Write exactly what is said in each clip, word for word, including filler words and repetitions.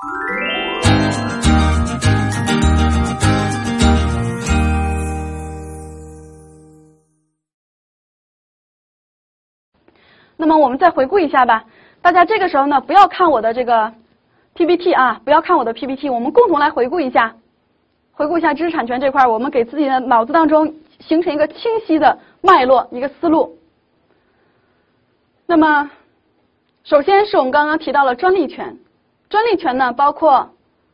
那么我们再回顾一下吧，大家这个时候呢，不要看我的这个 P P T 啊，不要看我的 P P T， 我们共同来回顾一下，回顾一下知识产权这块，我们给自己的脑子当中形成一个清晰的脉络，一个思路。那么，首先是我们刚刚提到了专利权，专利权呢包括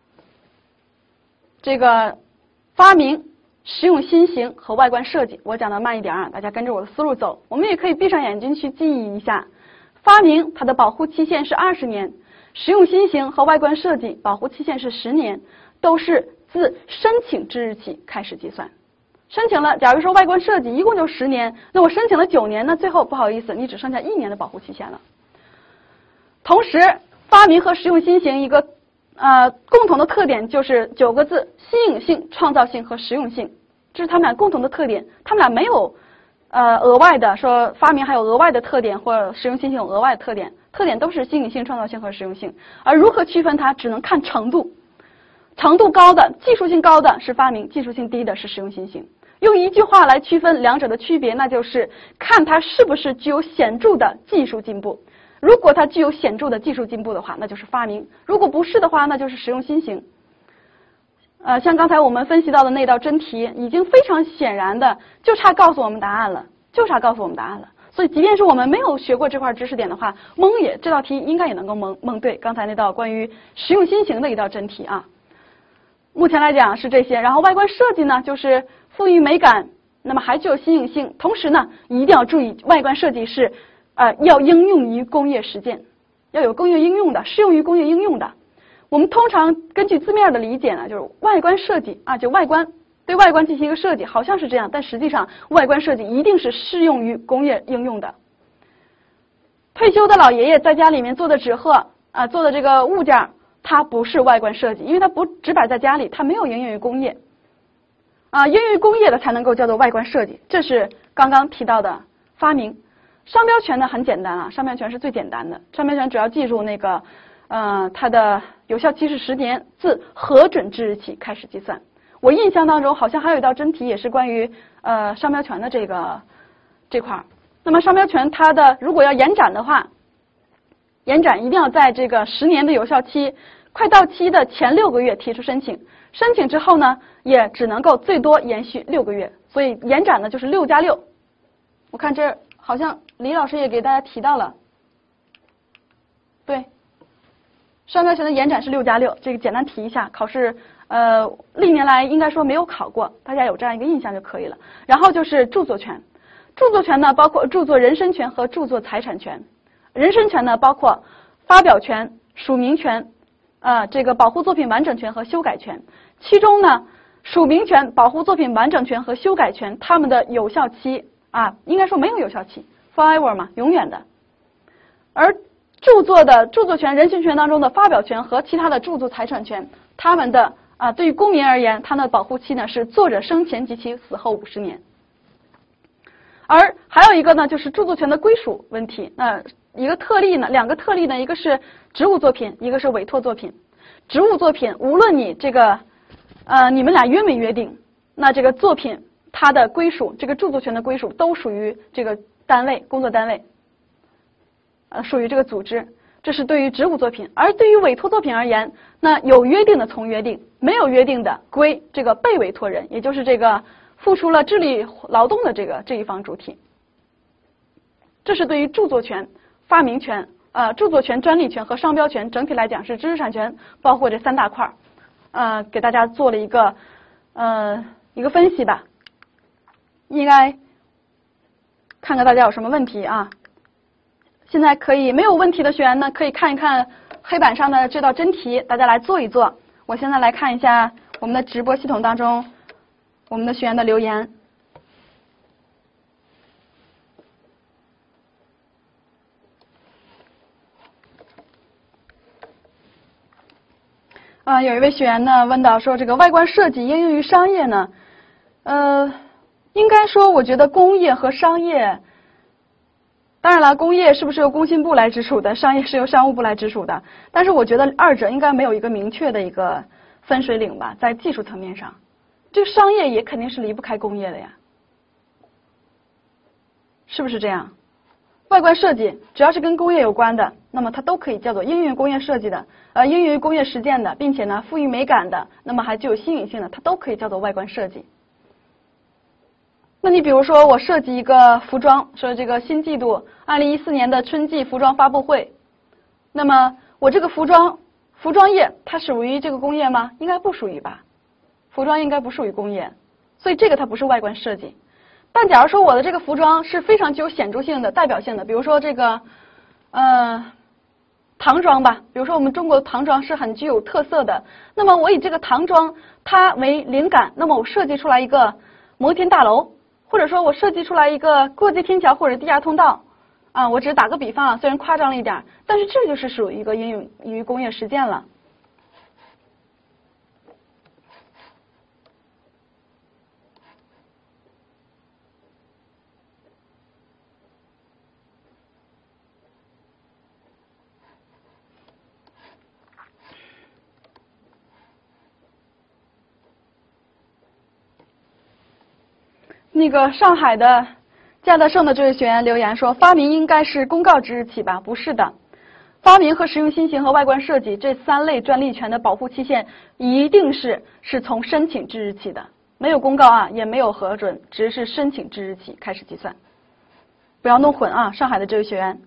这个发明、实用新型和外观设计。我讲的慢一点啊，大家跟着我的思路走。我们也可以闭上眼睛去记忆一下，发明它的保护期限是二十年，实用新型和外观设计保护期限是十年，都是自申请之日起开始计算。申请了，假如说外观设计一共就十年，那我申请了九年，那最后不好意思，你只剩下一年的保护期限了。同时，发明和实用新型一个呃共同的特点就是九个字：新颖性、创造性和实用性，这是他们俩共同的特点。他们俩没有呃额外的说发明还有额外的特点，或者实用新型有额外的特点，特点都是新颖性、创造性和实用性。而如何区分它，只能看程度，程度高的、技术性高的是发明，技术性低的是实用新型。用一句话来区分两者的区别，那就是看它是不是具有显著的技术进步。如果它具有显著的技术进步的话，那就是发明；如果不是的话，那就是实用新型。呃，像刚才我们分析到的那道真题，已经非常显然的就差告诉我们答案了，就差告诉我们答案了。所以，即便是我们没有学过这块知识点的话，蒙也这道题应该也能够蒙蒙对。刚才那道关于实用新型的一道真题啊，目前来讲是这些。然后外观设计呢，就是赋予美感，那么还具有新颖性，同时呢，一定要注意外观设计是呃要应用于工业实践，要有工业应用的，适用于工业应用的。我们通常根据字面的理解呢，就是外观设计啊，就外观对外观进行一个设计，好像是这样，但实际上外观设计一定是适用于工业应用的。退休的老爷爷在家里面做的纸鹤啊，做的这个物件，它不是外观设计，因为它不只摆在家里，它没有应用于工业啊，应用于工业的才能够叫做外观设计。这是刚刚提到的发明。商标权呢很简单啊，商标权是最简单的，商标权只要记住那个呃它的有效期是十年，自核准之日起开始计算。我印象当中好像还有一道真题也是关于呃商标权的这个这块儿。那么商标权它的如果要延展的话，延展一定要在这个十年的有效期快到期的前六个月提出申请，申请之后呢也只能够最多延续六个月，所以延展呢就是六加六。我看这好像李老师也给大家提到了，对，商标权的延展是六加六，这个简单提一下，考试呃历年来应该说没有考过，大家有这样一个印象就可以了。然后就是著作权，著作权呢包括著作人身权和著作财产权。人身权呢包括发表权、署名权、呃这个保护作品完整权和修改权。其中呢，署名权、保护作品完整权和修改权，它们的有效期啊，应该说没有有效期 ，forever 嘛，永远的。而著作的著作权、人身权当中的发表权和其他的著作财产权，它们的啊，对于公民而言，它的保护期呢是作者生前及其死后五十年。而还有一个呢，就是著作权的归属问题。那一个特例呢，两个特例呢，一个是职务作品，一个是委托作品。职务作品，无论你这个呃你们俩约没约定，那这个作品它的归属，这个著作权的归属都属于这个单位、工作单位，呃，属于这个组织。这是对于职务作品。而对于委托作品而言，那有约定的从约定，没有约定的归这个被委托人，也就是这个付出了智力劳动的这个这一方主体。这是对于著作权、发明权、呃著作权、专利权和商标权，整体来讲是知识产权包括这三大块，呃，给大家做了一个呃一个分析吧。应该看看大家有什么问题啊？现在可以没有问题的学员呢，可以看一看黑板上的这道真题，大家来做一做。我现在来看一下我们的直播系统当中我们的学员的留言。啊、呃，有一位学员呢问到说，这个外观设计应用于商业呢？呃，应该说，我觉得工业和商业当然了，工业是不是由工信部来直属的，商业是由商务部来直属的？但是我觉得二者应该没有一个明确的一个分水岭吧，在技术层面上，这个商业也肯定是离不开工业的呀，是不是这样？外观设计只要是跟工业有关的，那么它都可以叫做应用工业设计的，呃，应用工业实践的，并且呢富于美感的，那么还具有新颖性的，它都可以叫做外观设计。那你比如说我设计一个服装，说这个新季度二零一四年的春季服装发布会，那么我这个服装服装业它属于这个工业吗？应该不属于吧，服装应该不属于工业，所以这个它不是外观设计。但假如说我的这个服装是非常具有显著性的代表性的，比如说这个呃唐装吧，比如说我们中国的唐装是很具有特色的，那么我以这个唐装它为灵感，那么我设计出来一个摩天大楼，或者说我设计出来一个过街天桥或者地下通道啊，我只是打个比方啊，虽然夸张了一点，但是这就是属于一个应用于工业实践了。那个上海的嘉德盛的这位学员留言说，发明应该是公告之日起吧？不是的，发明和实用新型和外观设计这三类专利权的保护期限一定是是从申请之日起的，没有公告啊，也没有核准，只是申请之日起开始计算，不要弄混啊！上海的这位学员。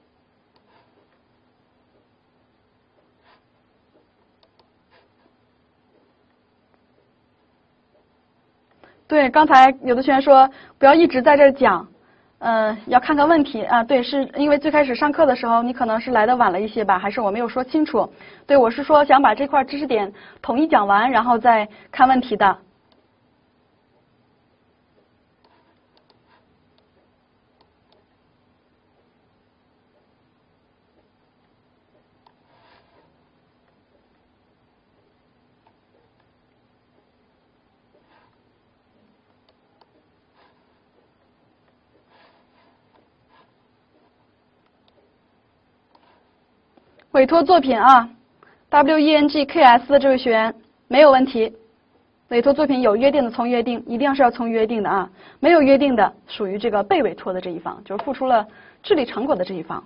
对，刚才有的学员说不要一直在这儿讲，呃，要看看问题啊。对，是因为最开始上课的时候你可能是来的晚了一些吧，还是我没有说清楚？对，我是说想把这块知识点统一讲完，然后再看问题的。委托作品啊 ，W E N G K S 的这位学员没有问题。委托作品有约定的从约定，一定是要从约定的啊，没有约定的属于这个被委托的这一方，就是付出了智力成果的这一方。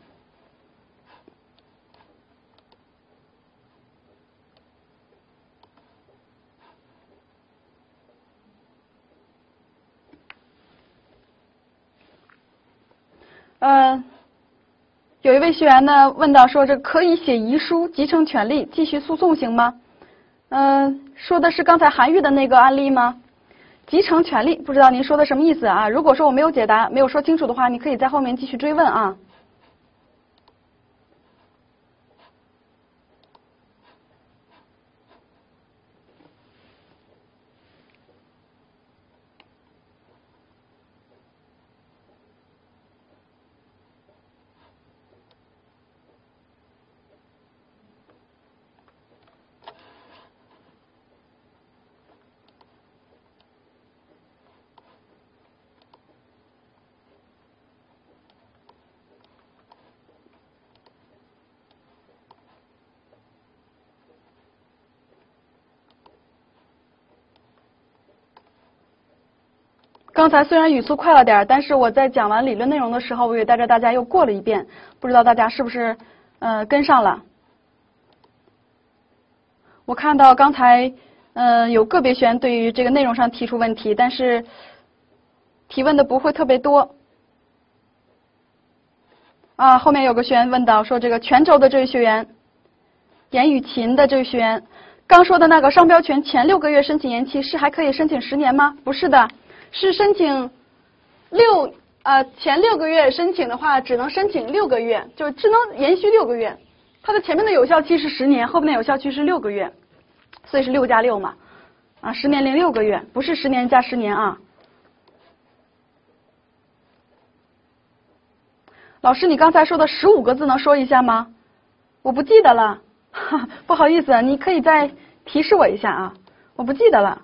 呃。有一位学员呢问到说，这可以写遗书继承权利继续诉讼行吗？嗯、呃，说的是刚才韩愈的那个案例吗？继承权利不知道您说的什么意思啊？如果说我没有解答没有说清楚的话，你可以在后面继续追问啊。刚才虽然语速快了点，但是我在讲完理论内容的时候，我也带着大家又过了一遍，不知道大家是不是呃跟上了？我看到刚才呃有个别学员对于这个内容上提出问题，但是提问的不会特别多。啊，后面有个学员问到说，这个泉州的这位学员，严雨琴的这位学员，刚说的那个商标权前六个月申请延期是还可以申请十年吗？不是的。是申请六呃前六个月申请的话，只能申请六个月，就只能延续六个月。它的前面的有效期是十年，后面的有效期是六个月，所以是六加六嘛，啊，十年零六个月，不是十年加十年啊。老师，你刚才说的十五个字能说一下吗？我不记得了，不好意思，你可以再提示我一下啊，我不记得了。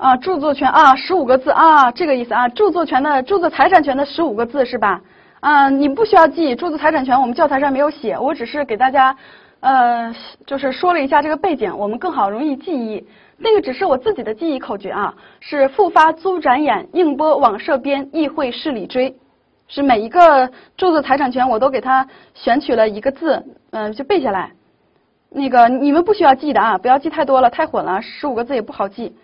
啊，著作权啊，十五个字啊，这个意思啊，著作权的著作财产权的十五个字是吧？啊，你不需要记著作财产权，我们教材上没有写，我只是给大家呃，就是说了一下这个背景，我们更好容易记忆。那个只是我自己的记忆口诀啊，是复发租展演映播网社编议会事理追，是每一个著作财产权我都给它选取了一个字，嗯、呃，就背下来。那个你们不需要记的啊，不要记太多了，太混了，十五个字也不好记。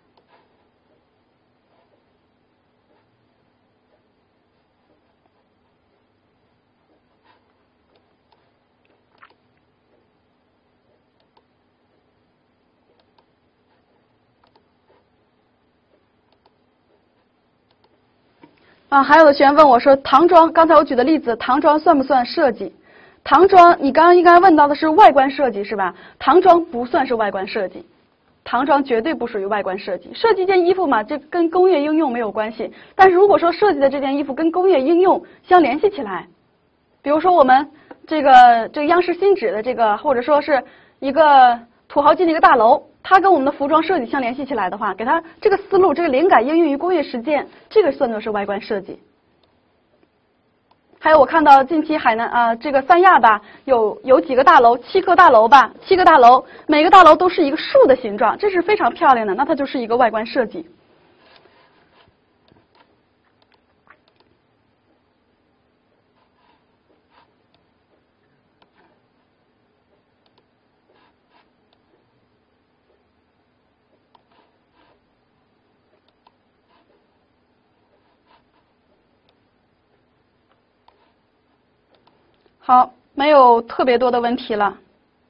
啊，还有的学员问我说，唐装，刚才我举的例子，唐装算不算设计？唐装，你刚刚应该问到的是外观设计是吧？唐装不算是外观设计，唐装绝对不属于外观设计。设计一件衣服嘛，这跟工业应用没有关系。但是如果说设计的这件衣服跟工业应用相联系起来，比如说我们这个这个央视新址的这个，或者说是一个土豪金的一个大楼，它跟我们的服装设计相联系起来的话，给它这个思路，这个灵感应用于工业实践，这个算作是外观设计。还有我看到近期海南啊、呃，这个三亚吧，有有几个大楼，七个大楼吧，七个大楼，每个大楼都是一个树的形状，这是非常漂亮的，那它就是一个外观设计。好，没有特别多的问题了。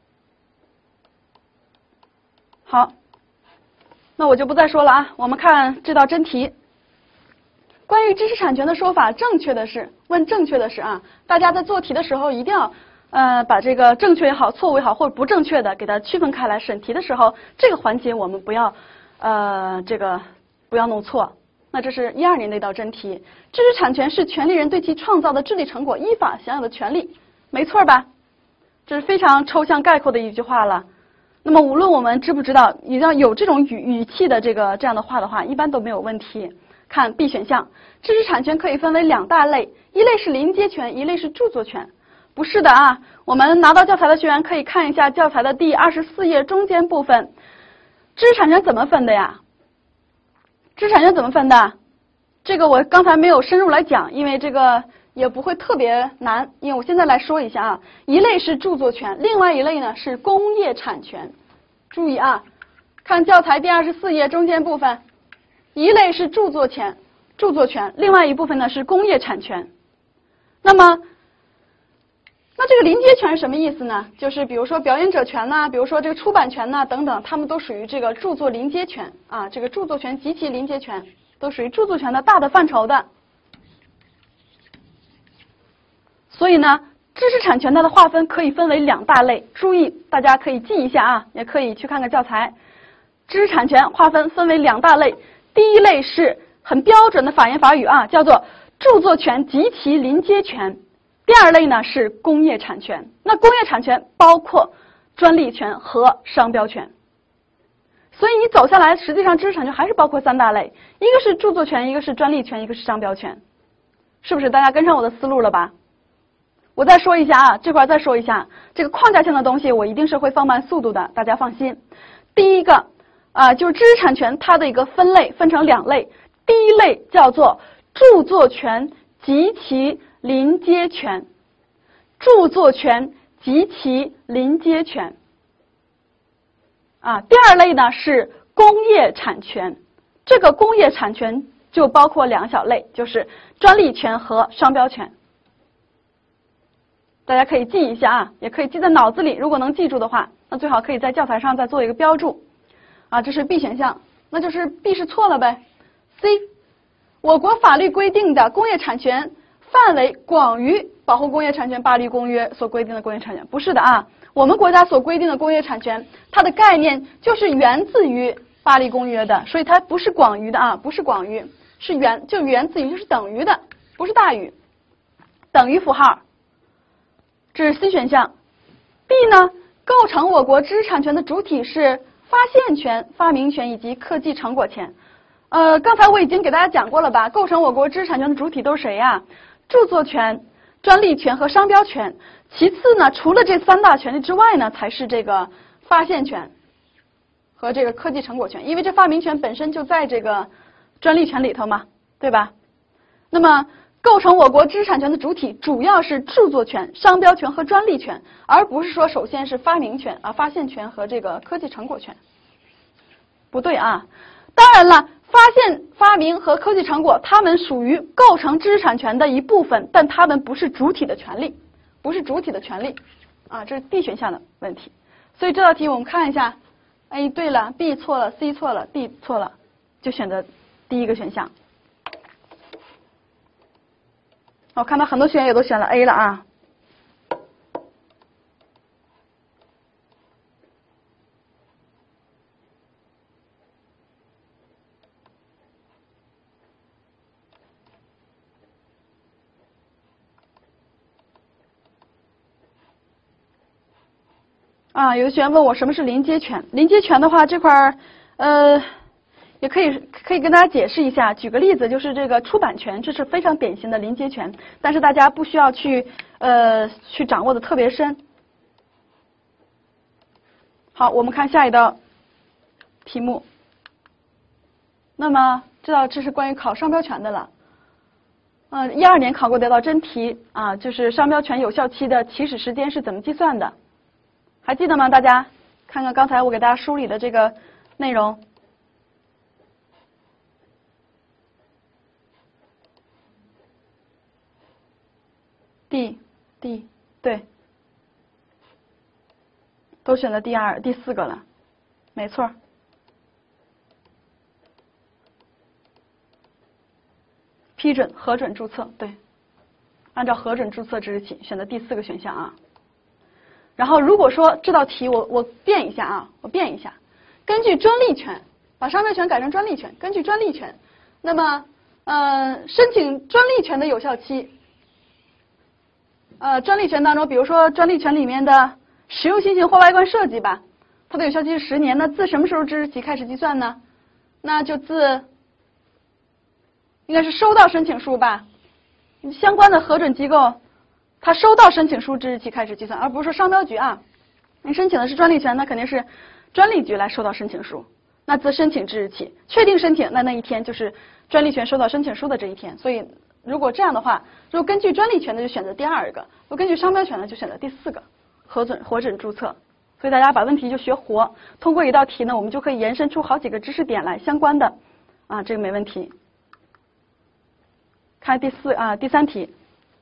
好，那我就不再说了啊。我们看这道真题，关于知识产权的说法，正确的是问正确的是啊。大家在做题的时候一定要呃把这个正确也好、错误也好或者不正确的给它区分开来。审题的时候，这个环节我们不要呃这个不要弄错。那这是一二年的一道真题，知识产权是权利人对其创造的智力成果依法享有的权利。没错吧？这是非常抽象概括的一句话了。那么无论我们知不知道，你要有这种语语气的这个这样的话的话，一般都没有问题。看 B 选项，知识产权可以分为两大类，一类是临接权，一类是著作权。不是的啊，我们拿到教材的学员可以看一下教材的第二十四页中间部分，知识产权怎么分的呀？知识产权怎么分的？这个我刚才没有深入来讲，因为这个也不会特别难，因为我现在来说一下啊，一类是著作权，另外一类呢是工业产权。注意啊，看教材第二十四页中间部分，一类是著作权，著作权，另外一部分呢是工业产权。那么，那这个临接权是什么意思呢？就是比如说表演者权呐、啊，比如说这个出版权呐、啊、等等，它们都属于这个著作临接权啊，这个著作权及其临接权都属于著作权的大的范畴的。所以呢，知识产权它的划分可以分为两大类，注意大家可以记一下啊，也可以去看看教材。知识产权划分分为两大类，第一类是很标准的法言法语啊，叫做著作权及其临接权。第二类呢是工业产权，那工业产权包括专利权和商标权。所以你走下来，实际上知识产权还是包括三大类，一个是著作权，一个是专利权，一个是商标权，是不是？大家跟上我的思路了吧？我再说一下啊，这块再说一下，这个框架性的东西我一定是会放慢速度的，大家放心。第一个啊、呃，就是知识产权它的一个分类分成两类，第一类叫做著作权及其临接权，著作权及其临接权。啊，第二类呢是工业产权，这个工业产权就包括两小类，就是专利权和商标权。大家可以记一下啊，也可以记在脑子里，如果能记住的话，那最好可以在教材上再做一个标注。啊，这是 B 选项，那就是 B 是错了呗。C， 我国法律规定的工业产权范围广于保护工业产权巴黎公约所规定的工业产权，不是的啊。我们国家所规定的工业产权，它的概念就是源自于巴黎公约的，所以它不是广于的啊，不是广于，是源就源自于，就是等于的，不是大于，等于符号。这是 C 选项。 B 呢，构成我国知识产权的主体是法发现权、发明权以及科技成果权。呃，刚才我已经给大家讲过了吧？构成我国知识产权的主体都是谁呀？著作权、专利权和商标权。其次呢，除了这三大权利之外呢，才是这个发现权和这个科技成果权。因为这发明权本身就在这个专利权里头嘛，对吧？那么构成我国知识产权的主体主要是著作权、商标权和专利权，而不是说首先是发明权啊、发现权和这个科技成果权。不对啊，当然了，发现、发明和科技成果，它们属于构成知识产权的一部分，但它们不是主体的权利，不是主体的权利啊，这是 D 选项的问题。所以这道题我们看一下 ，A 对了 ，B 错了 ，C 错了 ，D 错了，就选择第一个选项。我看到很多学员也都选了 A 了啊。啊，有的学员问我什么是临接权？临接权的话，这块儿呃也可以可以跟大家解释一下。举个例子，就是这个出版权，这是非常典型的临接权，但是大家不需要去呃去掌握的特别深。好，我们看下一道题目。那么这道这是关于考商标权的了。呃，一二年考过的一道真题啊，就是商标权有效期的起始时间是怎么计算的？还记得吗？大家看看刚才我给大家梳理的这个内容。D D 对，都选了第二、第四个了，没错。批准、核准注册，对，按照核准注册之日起，选择第四个选项啊。然后如果说这道题我我变一下啊，我变一下，根据专利权，把商标权改成专利权，根据专利权，那么呃申请专利权的有效期，呃专利权当中，比如说专利权里面的实用新型或外观设计吧，它的有效期是十年，那自什么时候之日起开始计算呢？那就自应该是收到申请书吧，相关的核准机构。他收到申请书之日起开始计算，而不是说商标局啊，你申请的是专利权，那肯定是专利局来收到申请书，那自申请之日起，确定申请，那那一天就是专利权收到申请书的这一天。所以如果这样的话，如果根据专利权的就选择第二个，如果根据商标权的就选择第四个，核准核准注册。所以大家把问题就学活，通过一道题呢，我们就可以延伸出好几个知识点来相关的啊，这个没问题。看第四啊第三题。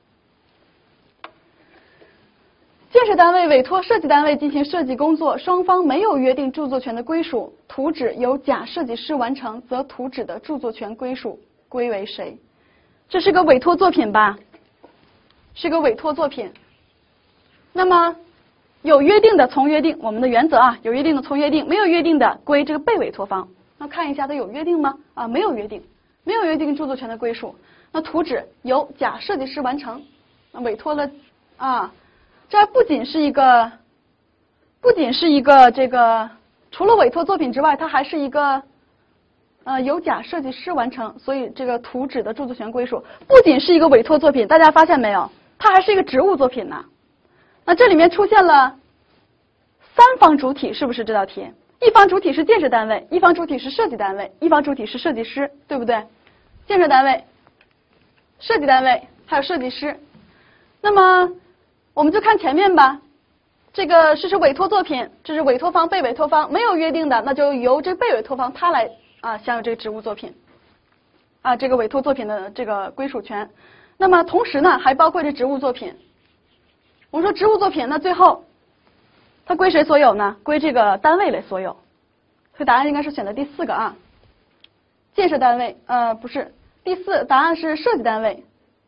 建设单位委托设计单位进行设计工作，双方没有约定著作权的归属，图纸由甲设计师完成，则图纸的著作权归属归为谁？这是个委托作品吧？是个委托作品。那么有约定的从约定，我们的原则啊，有约定的从约定，没有约定的归这个被委托方。那看一下它有约定吗？啊，没有约定，没有约定著作权的归属。那图纸由甲设计师完成，委托了啊。这不仅是一个，不仅是一个这个，除了委托作品之外，它还是一个，呃，由甲设计师完成，所以这个图纸的著作权归属不仅是一个委托作品，大家发现没有？它还是一个职务作品呢。那这里面出现了三方主体，是不是这道题？一方主体是建设单位，一方主体是设计单位，一方主体是设计师，对不对？建设单位、设计单位还有设计师，那么。我们就看前面吧，这个是是委托作品，这是委托方、被委托方没有约定的，那就由这被委托方他来啊享有这个职务作品，啊这个委托作品的这个归属权。那么同时呢，还包括这职务作品。我们说职务作品，那最后它归谁所有呢？归这个单位来所有。所以答案应该是选择第四个啊，建设单位，呃不是，第四答案是设计单位。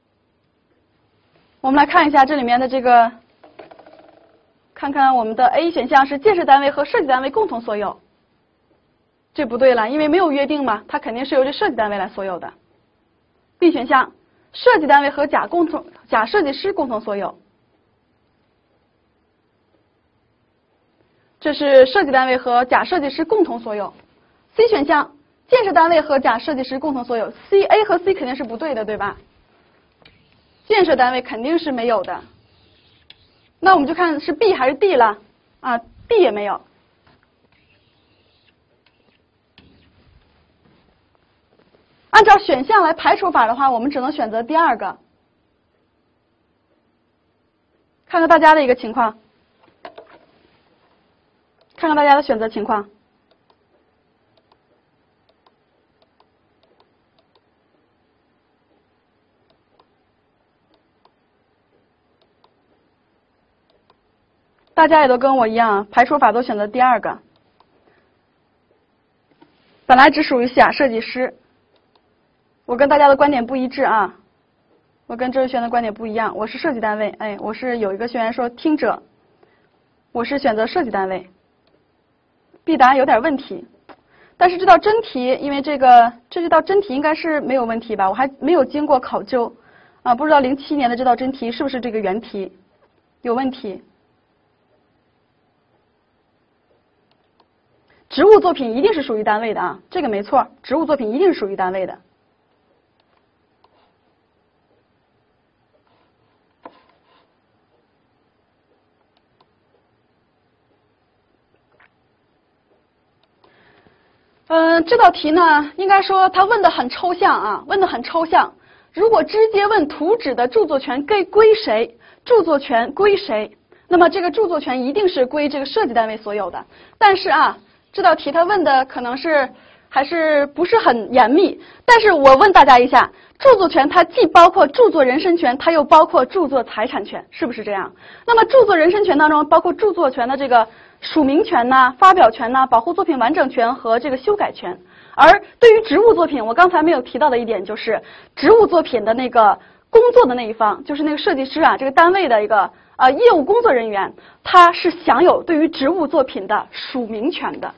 我们来看一下这里面的这个，看看我们的 A 选项是建设单位和设计单位共同所有，这不对了，因为没有约定嘛，它肯定是由这设计单位来所有的。B 选项，设计单位和甲共同甲设计师共同所有， 这是设计单位和甲设计师共同所有。C 选项，建设单位和甲设计师共同所有。C A 和 C 肯定是不对的，对吧？建设单位肯定是没有的。那我们就看是 B 还是 D 了啊 ，D 也没有。按照选项来排除法的话，我们只能选择第二个。看看大家的一个情况，看看大家的选择情况。大家也都跟我一样，排除法都选择第二个。本来只属于甲设计师，我跟大家的观点不一致啊。我跟这位学员的观点不一样，我是设计单位，哎，我是有一个学员说听者，我是选择设计单位。B 答案有点问题，但是这道真题，因为这个这这道真题应该是没有问题吧？我还没有经过考究啊，不知道零七年的这道真题是不是这个原题有问题。植物作品一定是属于单位的啊，这个没错，植物作品一定是属于单位的。嗯，这道题呢，应该说它问的很抽象啊，问的很抽象。如果直接问图纸的著作权归归谁，著作权归谁，那么这个著作权一定是归这个设计单位所有的。但是啊，这道题它问的可能是还是不是很严密。但是我问大家一下，著作权它既包括著作人身权，它又包括著作财产权，是不是这样？那么著作人身权当中包括著作权的这个署名权呐、发表权呐、保护作品完整权和这个修改权。而对于植物作品，我刚才没有提到的一点就是，植物作品的那个工作的那一方，就是那个设计师啊，这个单位的一个呃业务工作人员，他是享有对于植物作品的署名权的。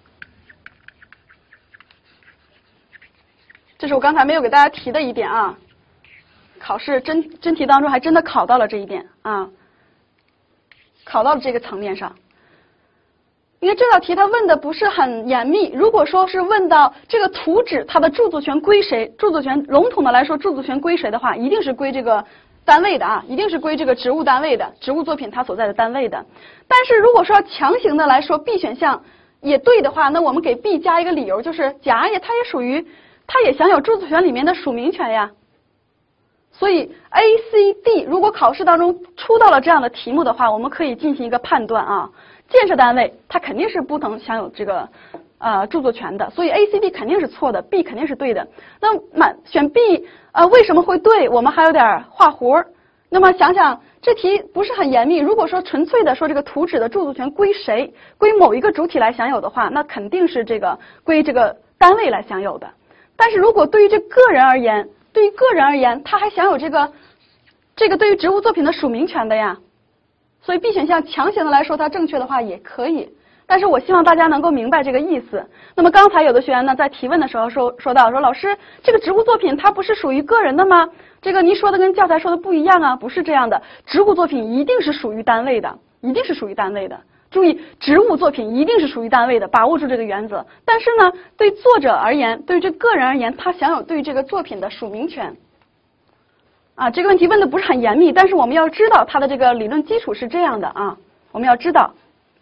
这是我刚才没有给大家提的一点啊，考试真真题当中还真的考到了这一点啊，考到了这个层面上。因为这道题它问的不是很严密，如果说是问到这个图纸它的著作权归谁，著作权笼统的来说，著作权归谁的话，一定是归这个单位的啊，一定是归这个植物单位的，植物作品它所在的单位的。但是如果说强行的来说 B 选项也对的话，那我们给 B 加一个理由，就是甲也它也属于，它也享有著作权里面的署名权呀。所以 A、C、D 如果考试当中出到了这样的题目的话，我们可以进行一个判断啊。建设单位它肯定是不能享有这个呃著作权的，所以 A、C、D 肯定是错的 ，B 肯定是对的。那满选 B 呃为什么会对？我们还有点画弧。那么想想这题不是很严密，如果说纯粹的说这个图纸的著作权归谁，归某一个主体来享有的话，那肯定是这个归这个单位来享有的。但是如果对于这个人而言，对于个人而言，他还享有这个这个对于植物作品的署名权的呀。所以 B 选项强行的来说它正确的话也可以，但是我希望大家能够明白这个意思。那么刚才有的学员呢在提问的时候说说到说老师，这个植物作品它不是属于个人的吗？这个您说的跟教材说的不一样啊，不是这样的，植物作品一定是属于单位的，一定是属于单位的。注意，植物作品一定是属于单位的，把握住这个原则。但是呢，对作者而言，对于这个人而言，他享有对这个作品的署名权。啊，这个问题问的不是很严密，但是我们要知道它的这个理论基础是这样的啊，我们要知道。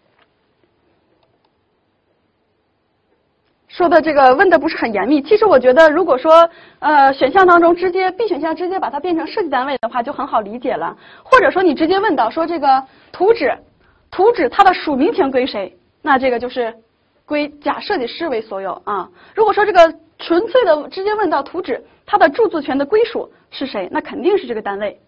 说的这个问的不是很严密，其实我觉得如果说呃选项当中直接 B 选项直接把它变成设计单位的话就很好理解了，或者说你直接问到说这个图纸，图纸它的署名权归谁，那这个就是归甲设计师为所有啊。如果说这个纯粹的直接问到图纸它的著作权的归属是谁，那肯定是这个单位。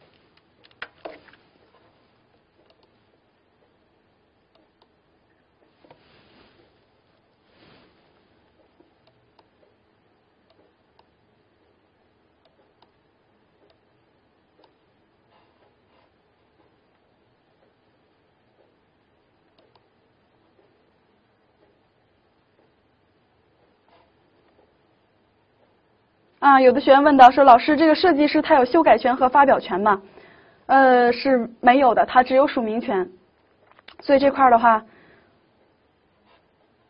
啊，有的学员问到说，老师，这个设计师他有修改权和发表权吗？呃，是没有的，他只有署名权。所以这块的话，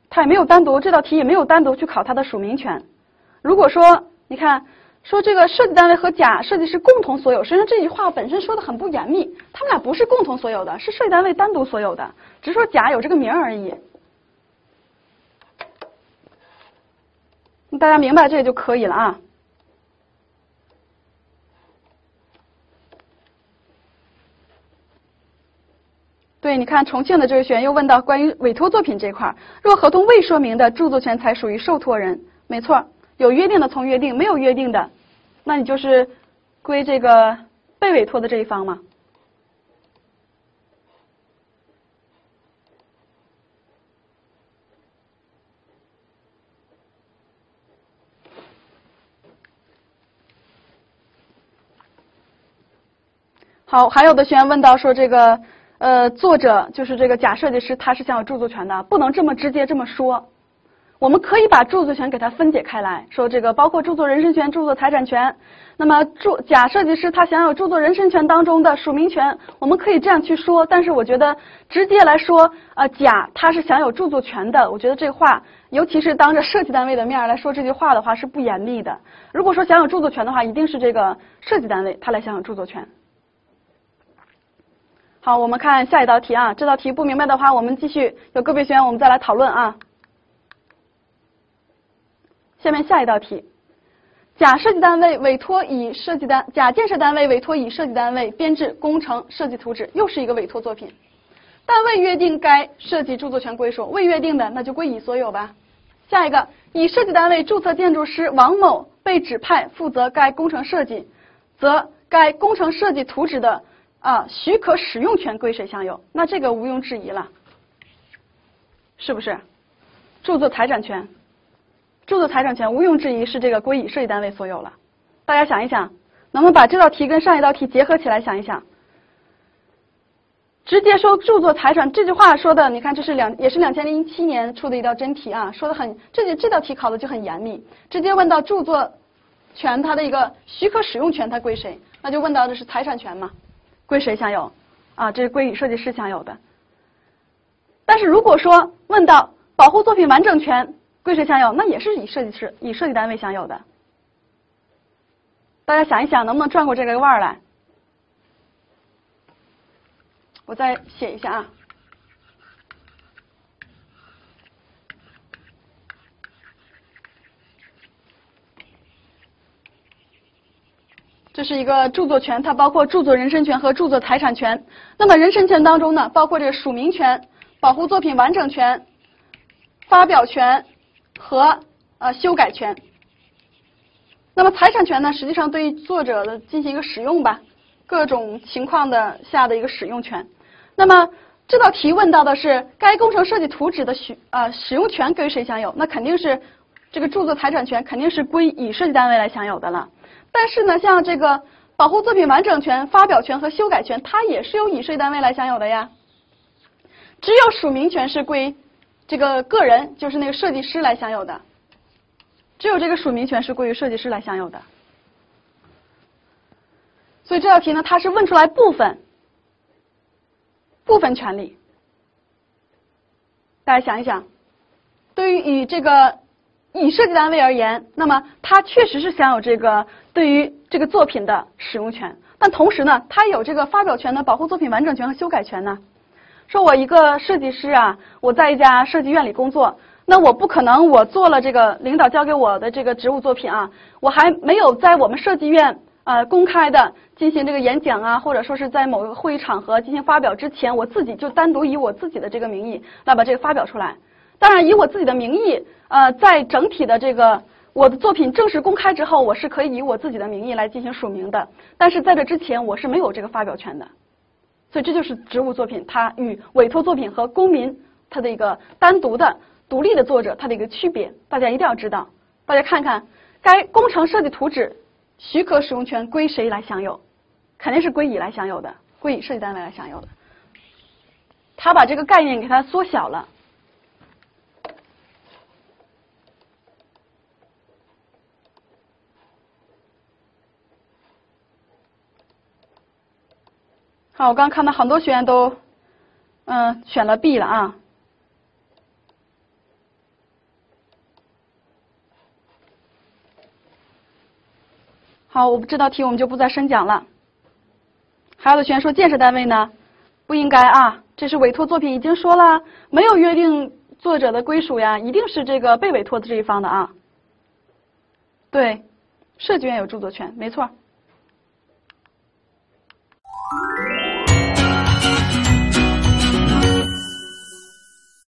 他也没有单独，这道题也没有单独去考他的署名权。如果说你看说这个设计单位和甲设计师共同所有，实际上这句话本身说的很不严密，他们俩不是共同所有的，是设计单位单独所有的，只是说甲有这个名而已。大家明白这个就可以了啊。对，你看重庆的这位学员又问到关于委托作品这块儿，若合同未说明的著作权才属于受托人。没错，有约定的从约定，没有约定的，那你就是归这个被委托的这一方嘛。好，还有的学员问到说这个呃作者就是这个甲设计师，他是享有著作权的，不能这么直接这么说。我们可以把著作权给它分解开来，说这个包括著作人身权、著作财产权。那么著甲设计师他享有著作人身权当中的署名权，我们可以这样去说。但是我觉得直接来说，呃，甲他是享有著作权的，我觉得这话，尤其是当着设计单位的面来说这句话的话是不严密的。如果说享有著作权的话，一定是这个设计单位他来享有著作权。好，我们看下一道题啊，这道题不明白的话，我们继续有个别学员我们再来讨论啊。下面下一道题，甲设计单位委托乙设计单甲建设单位委托乙设计单位编制工程设计图纸，又是一个委托作品，但未约定该设计著作权归属，未约定的那就归乙所有吧。下一个，乙设计单位注册建筑师王某被指派负责该工程设计，则该工程设计图纸的啊许可使用权归谁享有？那这个毋庸置疑了，是不是？著作财产权。著作财产权毋庸置疑是这个归乙设计单位所有了。大家想一想，能不能把这道题跟上一道题结合起来想一想？直接说著作财产这句话说的，你看这是两也是两千零七年出的一道真题啊，说的很这这道题考的就很严密，直接问到著作权它的一个许可使用权它归谁？那就问到的是财产权嘛，归谁享有？啊，这是归乙设计师享有的。但是如果说问到保护作品完整权归谁享有？那也是以设计师、以设计单位享有的。大家想一想，能不能转过这个弯儿来？我再写一下啊。这是一个著作权，它包括著作人身权和著作财产权。那么人身权当中呢，包括这个署名权、保护作品完整权、发表权和呃修改权。那么财产权呢，实际上对于作者的进行一个使用吧，各种情况的下的一个使用权。那么这道题问到的是该工程设计图纸的许呃使用权归谁享有？那肯定是这个著作财产权肯定是归乙设计单位来享有的了。但是呢，像这个保护作品完整权、发表权和修改权，它也是由乙设计单位来享有的呀。只有署名权是归这个个人，就是那个设计师来享有的。只有这个署名权是归于设计师来享有的。所以这道题呢，它是问出来部分部分权利。大家想一想，对于以这个乙设计单位而言，那么它确实是享有这个对于这个作品的使用权，但同时呢，它有这个发表权的保护作品完整权和修改权呢。说我一个设计师啊，我在一家设计院里工作，那我不可能我做了这个领导交给我的这个职务作品啊，我还没有在我们设计院呃公开的进行这个演讲啊，或者说是在某个会议场合进行发表之前，我自己就单独以我自己的这个名义来把这个发表出来。当然以我自己的名义呃在整体的这个我的作品正式公开之后，我是可以以我自己的名义来进行署名的，但是在这之前我是没有这个发表权的。所以这就是职务作品它与委托作品和公民它的一个单独的独立的作者它的一个区别，大家一定要知道。大家看看该工程设计图纸许可使用权归谁来享有？肯定是归乙来享有的，归乙设计单位来享有的。他把这个概念给它缩小了。好，我刚看到很多学员都嗯选了 B 了啊。 好，我不知道题我们就不再深讲了。还有的学员说建设单位呢，不应该啊，这是委托作品已经说了，没有约定作者的归属呀，一定是这个被委托的这一方的啊。对，设计院有著作权，没错。